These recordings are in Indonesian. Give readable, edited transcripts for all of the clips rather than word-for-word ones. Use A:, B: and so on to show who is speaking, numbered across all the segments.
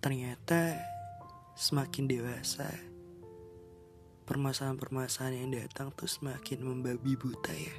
A: Ternyata semakin dewasa, permasalahan-permasalahan yang datang tuh semakin membabi buta ya.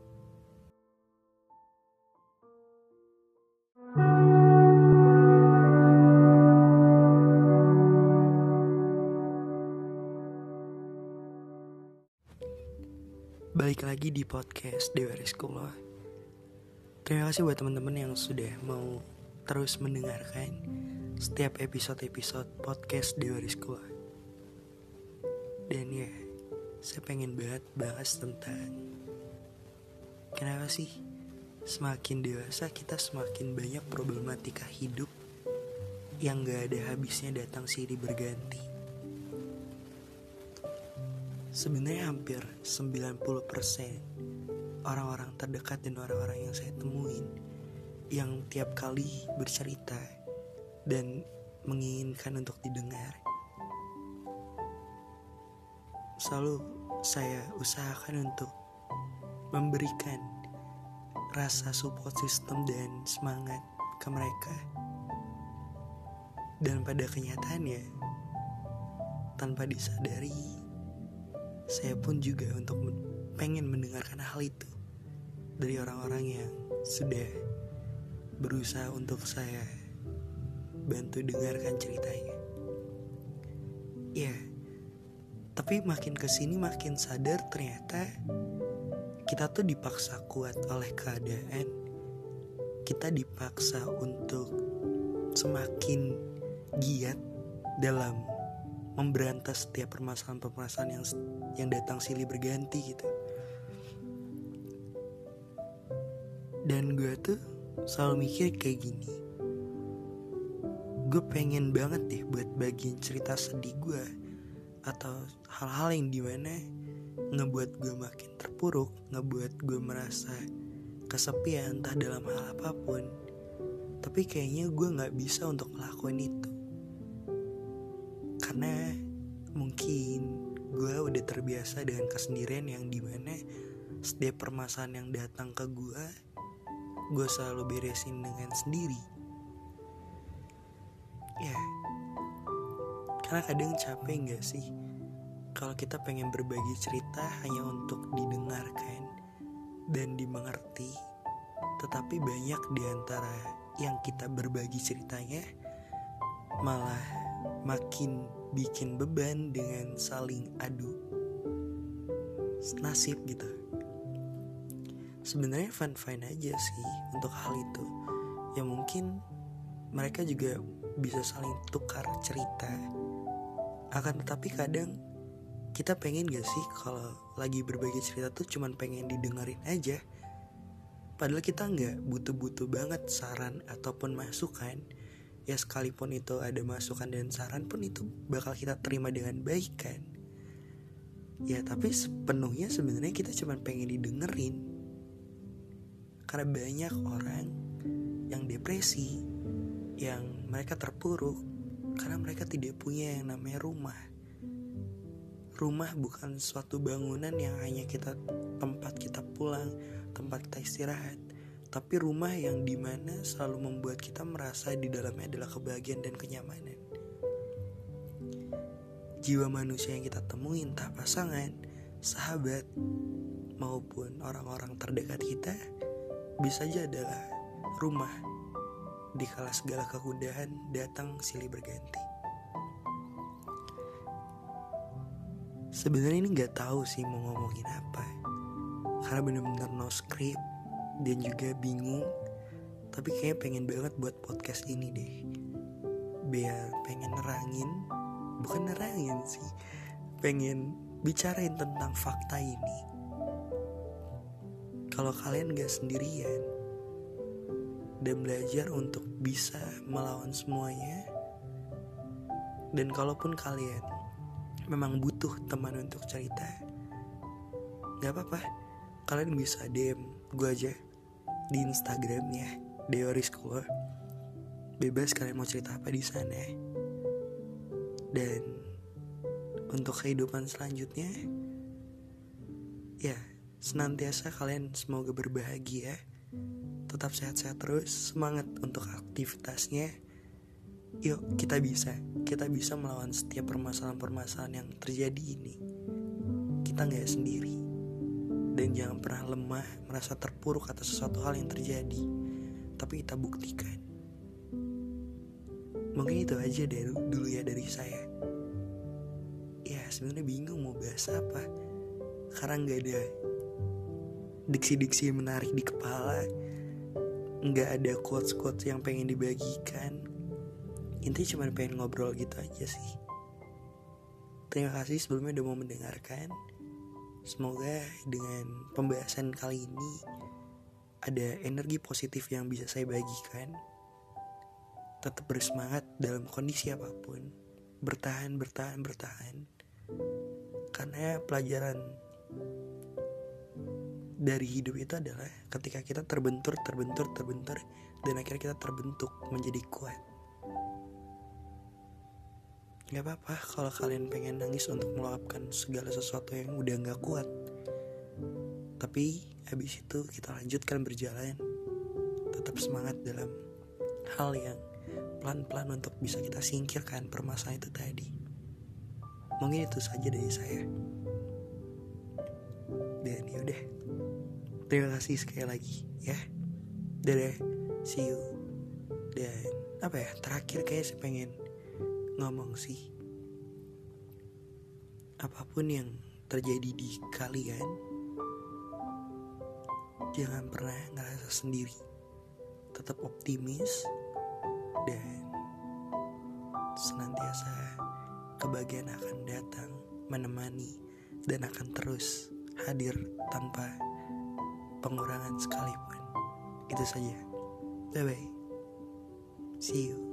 A: Balik lagi di podcast Dewa Rizkullah. Terima kasih buat teman-teman yang sudah mau terus mendengarkan setiap episode-episode podcast Dewa Rizkullah. Dan ya, saya pengen banget bahas tentang kenapa sih semakin dewasa kita semakin banyak problematika hidup yang gak ada habisnya datang silih berganti. Sebenarnya hampir 90% orang-orang terdekat dan orang-orang yang saya temuin yang tiap kali bercerita dan menginginkan untuk didengar, selalu saya usahakan untuk memberikan rasa support system dan semangat ke mereka. Dan pada kenyataannya, tanpa disadari, saya pun juga pengen mendengarkan hal itu dari orang-orang yang sudah berusaha untuk saya bantu dengarkan ceritanya. Ya, tapi makin kesini makin sadar ternyata kita tuh dipaksa kuat oleh keadaan. Kita dipaksa untuk semakin giat dalam memberantas setiap permasalahan-permasalahan yang datang silih berganti gitu. Dan gue tuh selalu mikir kayak gini, gue pengen banget deh buat bagiin cerita sedih gue atau hal-hal yang dimana ngebuat gue makin terpuruk, ngebuat gue merasa kesepian entah dalam hal apapun. Tapi kayaknya gue gak bisa untuk ngelakuin itu, karena mungkin gue udah terbiasa dengan kesendirian yang dimana setiap permasalahan yang datang ke gue selalu beresin dengan sendiri. Ya, karena kadang capek gak sih kalau kita pengen berbagi cerita hanya untuk didengarkan dan dimengerti, tetapi banyak diantara yang kita berbagi ceritanya malah makin bikin beban dengan saling adu nasib gitu. Sebenarnya fine aja sih untuk hal itu. Ya mungkin mereka juga bisa saling tukar cerita. Akan tetapi kadang kita pengen gak sih kalau lagi berbagi cerita tuh cuman pengen didengerin aja. Padahal kita gak butuh-butuh banget saran ataupun masukan. Ya sekalipun itu ada masukan dan saran pun itu bakal kita terima dengan baik kan. Ya tapi sepenuhnya sebenarnya kita cuma pengen didengerin. Karena banyak orang yang depresi, yang mereka terpuruk karena mereka tidak punya yang namanya rumah. Rumah bukan suatu bangunan yang hanya tempat kita pulang, tempat kita istirahat, tapi rumah yang dimana selalu membuat kita merasa di dalamnya adalah kebahagiaan dan kenyamanan. Jiwa manusia yang kita temui entah pasangan, sahabat, maupun orang-orang terdekat kita bisa saja adalah rumah di kala segala kegundahan datang silih berganti. Sebenarnya ini gak tahu sih mau ngomongin apa, karena bener-bener no script dan juga bingung. Tapi kayaknya pengen banget buat podcast ini deh, biar pengen bicarain tentang fakta ini. Kalau kalian gak sendirian dan belajar untuk bisa melawan semuanya, dan kalaupun kalian memang butuh teman untuk cerita, gak apa-apa, kalian bisa DM gue aja di Instagramnya Dewa Rizkullah. Bebas kalian mau cerita apa di sana. Dan untuk kehidupan selanjutnya, ya senantiasa kalian semoga berbahagia, tetap sehat-sehat terus, semangat untuk aktivitasnya, Yuk kita bisa melawan setiap permasalahan-permasalahan yang terjadi ini. Kita gak sendiri. Dan jangan pernah lemah, merasa terpuruk atas sesuatu hal yang terjadi. Tapi kita buktikan. Mungkin itu aja dulu ya dari saya. Ya sebenarnya bingung mau bahas apa, karena gak ada diksi-diksi yang menarik di kepala, gak ada quotes-quotes yang pengen dibagikan. Intinya cuma pengen ngobrol gitu aja sih. Terima kasih sebelumnya udah mau mendengarkan. Semoga dengan pembahasan kali ini ada energi positif yang bisa saya bagikan. Tetap bersemangat dalam kondisi apapun. Bertahan. Karena pelajaran dari hidup itu adalah ketika kita terbentur dan akhirnya kita terbentuk menjadi kuat. Gak apa-apa kalau kalian pengen nangis untuk meluapkan segala sesuatu yang udah gak kuat. Tapi habis itu kita lanjutkan berjalan. Tetap semangat dalam hal yang pelan-pelan untuk bisa kita singkirkan permasalahan itu tadi. Mungkin itu saja dari saya. Dan yaudah, terima kasih sekali lagi ya. Dadah, see you. Dan terakhir kayak saya pengen ngomong sih, apapun yang terjadi di kalian, jangan pernah ngerasa sendiri. Tetap optimis dan senantiasa kebahagiaan akan datang menemani dan akan terus hadir tanpa pengurangan sekalipun. Itu saja. Bye bye. See you.